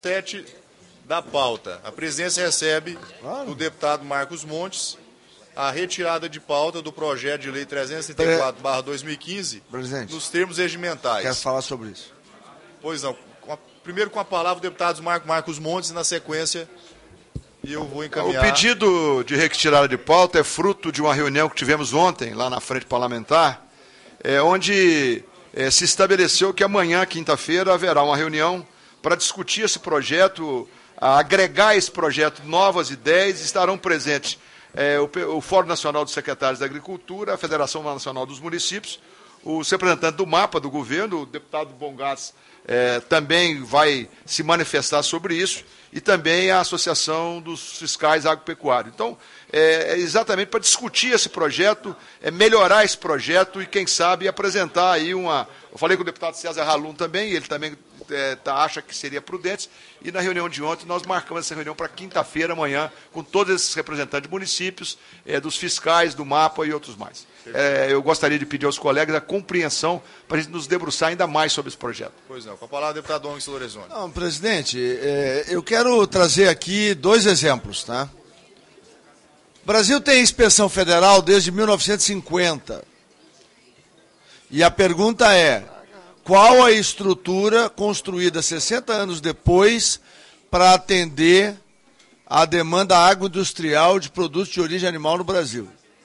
7 da pauta. A presidência recebe do deputado Marcos Montes a retirada de pauta do projeto de lei 334/2015 nos termos regimentais. Quero falar sobre isso. Pois não. Primeiro com a palavra o deputado Marcos Montes, na sequência eu vou encaminhar. O pedido de retirada de pauta é fruto de uma reunião que tivemos ontem lá na frente parlamentar, onde se estabeleceu que amanhã, quinta-feira, haverá uma reunião para discutir esse projeto, agregar esse projeto novas ideias. Estarão presentes o Fórum Nacional dos Secretários da Agricultura, a Federação Nacional dos Municípios, os representantes do MAPA do governo, o deputado Bongás também vai se manifestar sobre isso, e também a Associação dos Fiscais Agropecuários. Então, é exatamente para discutir esse projeto, melhorar esse projeto e, quem sabe, apresentar aí uma... Eu falei com o deputado César Halum também, ele também acha que seria prudente, e na reunião de ontem nós marcamos essa reunião para quinta-feira, amanhã, com todos esses representantes de municípios, dos fiscais, do MAPA e outros mais. Eu gostaria de pedir aos colegas a compreensão para a gente nos debruçar ainda mais sobre esse projeto. Pois não. Com a palavra, deputado Onyx Lorenzoni. Não, presidente, eu quero trazer aqui dois exemplos, tá? O Brasil tem inspeção federal desde 1950. E a pergunta é: qual a estrutura construída 60 anos depois para atender a demanda agroindustrial de produtos de origem animal no Brasil?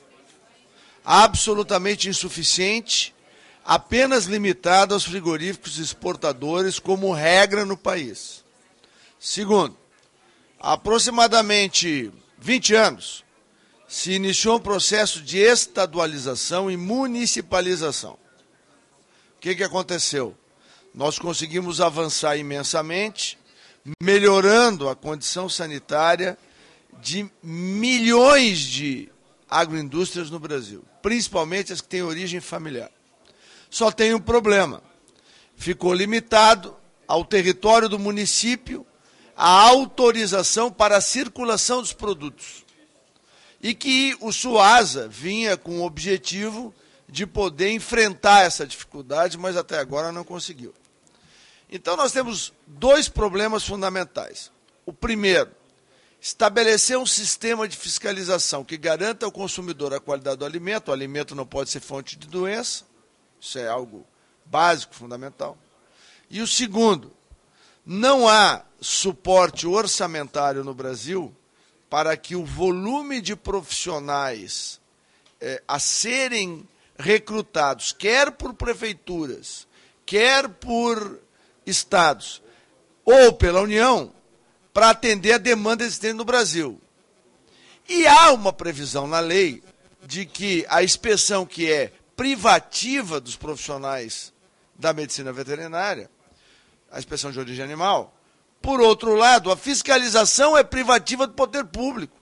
Absolutamente insuficiente, apenas limitada aos frigoríficos exportadores como regra no país. Segundo, há aproximadamente 20 anos se iniciou um processo de estadualização e municipalização. O que aconteceu? Nós conseguimos avançar imensamente, melhorando a condição sanitária de milhões de agroindústrias no Brasil, principalmente as que têm origem familiar. Só tem um problema: ficou limitado ao território do município a autorização para a circulação dos produtos. E que o SUASA vinha com o objetivo de poder enfrentar essa dificuldade, mas até agora não conseguiu. Então nós temos dois problemas fundamentais. O primeiro, estabelecer um sistema de fiscalização que garanta ao consumidor a qualidade do alimento. O alimento não pode ser fonte de doença, isso é algo básico, fundamental. E o segundo, não há suporte orçamentário no Brasil para que o volume de profissionais a serem recrutados, quer por prefeituras, quer por estados, ou pela União, para atender a demanda existente no Brasil. E há uma previsão na lei de que a inspeção que é privativa dos profissionais da medicina veterinária, a inspeção de origem animal, por outro lado, a fiscalização é privativa do poder público.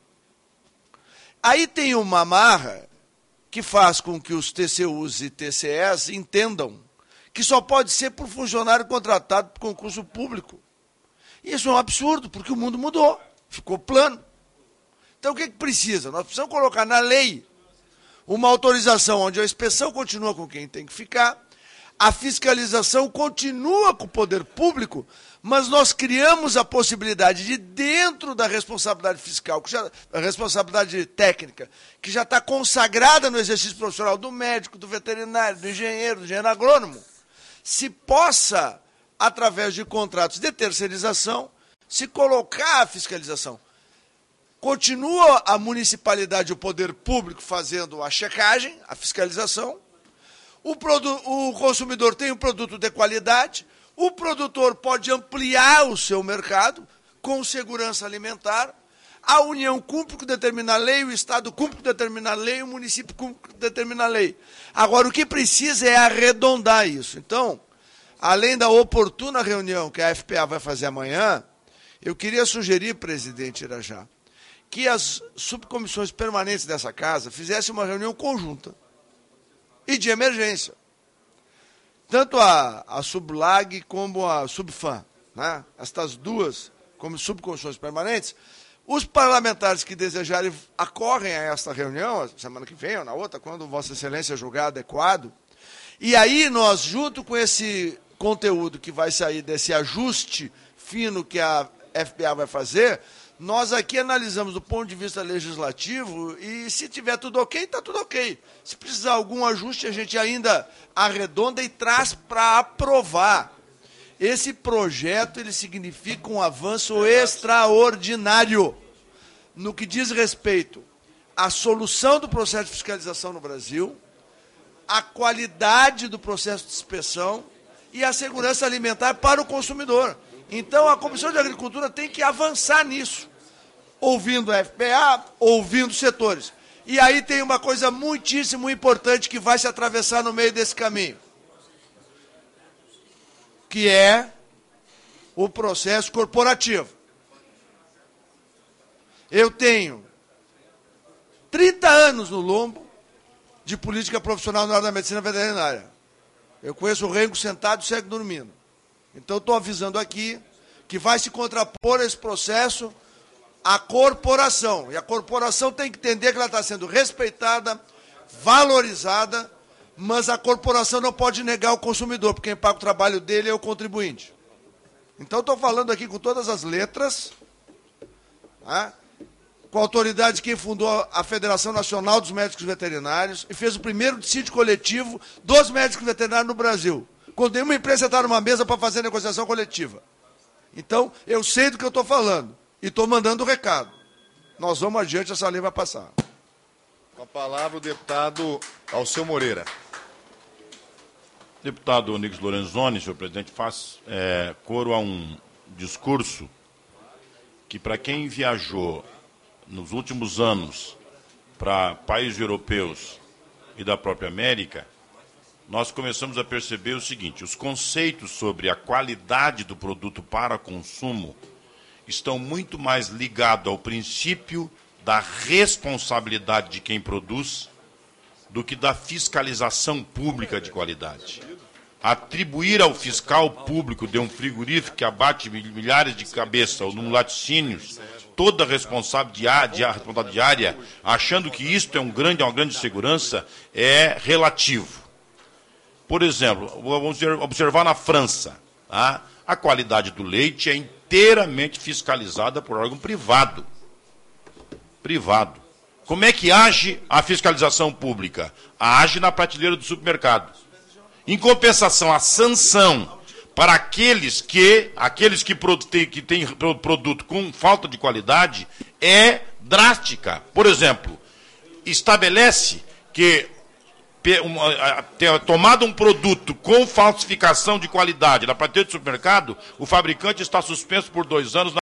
Aí tem uma amarra que faz com que os TCUs e TCEs entendam que só pode ser por funcionário contratado por concurso público. Isso é um absurdo, porque o mundo mudou, ficou plano. Então o que precisa? Nós precisamos colocar na lei uma autorização onde a inspeção continua com quem tem que ficar, a fiscalização continua com o poder público, mas nós criamos a possibilidade de, dentro da responsabilidade fiscal, a responsabilidade técnica, que já está consagrada no exercício profissional do médico, do veterinário, do engenheiro agrônomo, se possa, através de contratos de terceirização, se colocar a fiscalização. Continua a municipalidade e o poder público fazendo a checagem, a fiscalização, o consumidor tem um produto de qualidade, o produtor pode ampliar o seu mercado com segurança alimentar, a União cumpre com determina a lei, o Estado cumpre com determina a lei, o município cumpre com determina a lei. Agora, o que precisa é arredondar isso. Então, além da oportuna reunião que a FPA vai fazer amanhã, eu queria sugerir, presidente Irajá, que as subcomissões permanentes dessa casa fizessem uma reunião conjunta e de emergência. Tanto a Sublag como a Subfam, né? Estas duas, como subcomissões permanentes, os parlamentares que desejarem acorrem a esta reunião, semana que vem ou na outra, quando Vossa Excelência julgar adequado, e aí nós, junto com esse conteúdo que vai sair desse ajuste fino que a FPA vai fazer, nós aqui analisamos do ponto de vista legislativo e se tiver tudo ok, está tudo ok. Se precisar algum ajuste, a gente ainda arredonda e traz para aprovar. Esse projeto ele significa um avanço extraordinário no que diz respeito à solução do processo de fiscalização no Brasil, à qualidade do processo de inspeção e à segurança alimentar para o consumidor. Então, a Comissão de Agricultura tem que avançar nisso, ouvindo a FPA, ouvindo setores. E aí tem uma coisa muitíssimo importante que vai se atravessar no meio desse caminho, que é o processo corporativo. Eu tenho 30 anos no lombo de política profissional na área da medicina veterinária. Eu conheço o rengo sentado e o cego dormindo. Então, estou avisando aqui que vai se contrapor a esse processo a corporação. E a corporação tem que entender que ela está sendo respeitada, valorizada, mas a corporação não pode negar o consumidor, porque quem paga o trabalho dele é o contribuinte. Então, estou falando aqui com todas as letras, tá? Com a autoridade de quem fundou a Federação Nacional dos Médicos Veterinários e fez o primeiro dissídio coletivo dos médicos veterinários no Brasil, quando nenhuma empresa está numa mesa para fazer negociação coletiva. Então, eu sei do que eu estou falando e estou mandando o recado. Nós vamos adiante, essa lei vai passar. Com a palavra o deputado Alceu Moreira. Deputado Onyx Lorenzoni, senhor presidente, faz coro a um discurso que, para quem viajou nos últimos anos para países europeus e da própria América, nós começamos a perceber o seguinte: os conceitos sobre a qualidade do produto para consumo estão muito mais ligados ao princípio da responsabilidade de quem produz do que da fiscalização pública de qualidade. Atribuir ao fiscal público de um frigorífico que abate milhares de cabeças ou num laticínios toda a responsabilidade diária, achando que isto é uma grande segurança, é relativo. Por exemplo, vamos observar na França, tá? A qualidade do leite é inteiramente fiscalizada por órgão privado. Como é que age a fiscalização pública? Age na prateleira do supermercado. Em compensação, a sanção para aqueles que têm produto com falta de qualidade é drástica. Por exemplo, estabelece que tomado um produto com falsificação de qualidade na prateleira do supermercado, o fabricante está suspenso por 2 anos